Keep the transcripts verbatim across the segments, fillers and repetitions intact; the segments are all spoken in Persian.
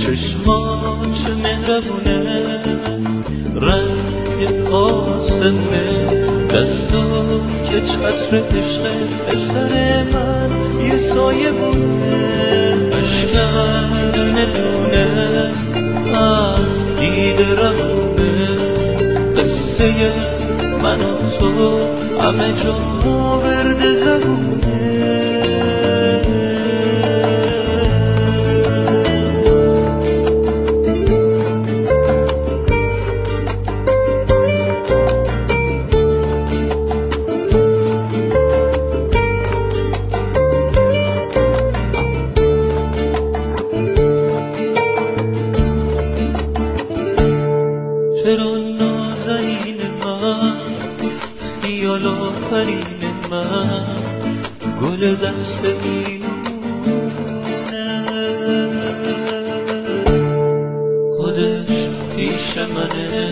چشمان چه مهربونه، رنگ آسمه، دستو که چتر عشقه، پسر من یه سایه بونه، اشکم دونه دونه از دید رهونه، قصه من و تو همه جا ورد زبونه. چرا نازنین من، خیال آفرین من، گل دست اینونه، خودش پیش منه،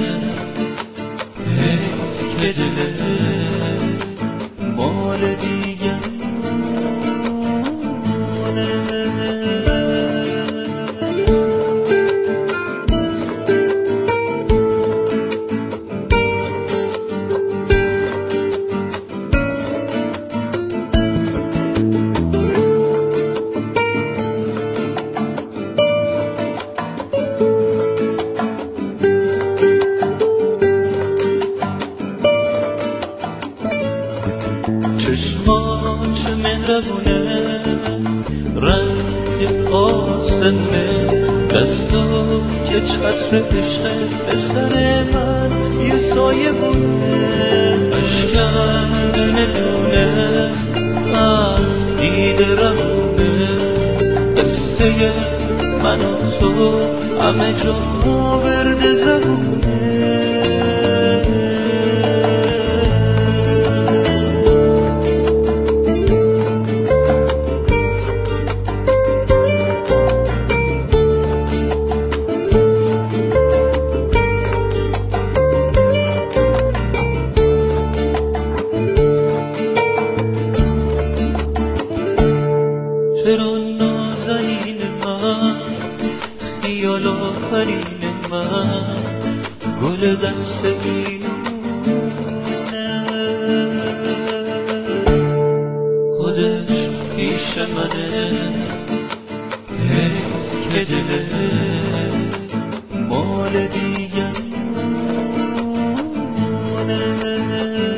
حیف که دله مال دیگرونه. چشمان چه مهربونه، رنگ آسمه، دستو که چتر عشقه، پسر من یه سایه بونه، اشکم دونه دونه از دید رهونه، قصه من و تو همه جا ورد زبونه. چرا نازنین من، خیال آفرین من، گل دست اینونه، خودش پیش منه، حیف که دله مال دیگرونه.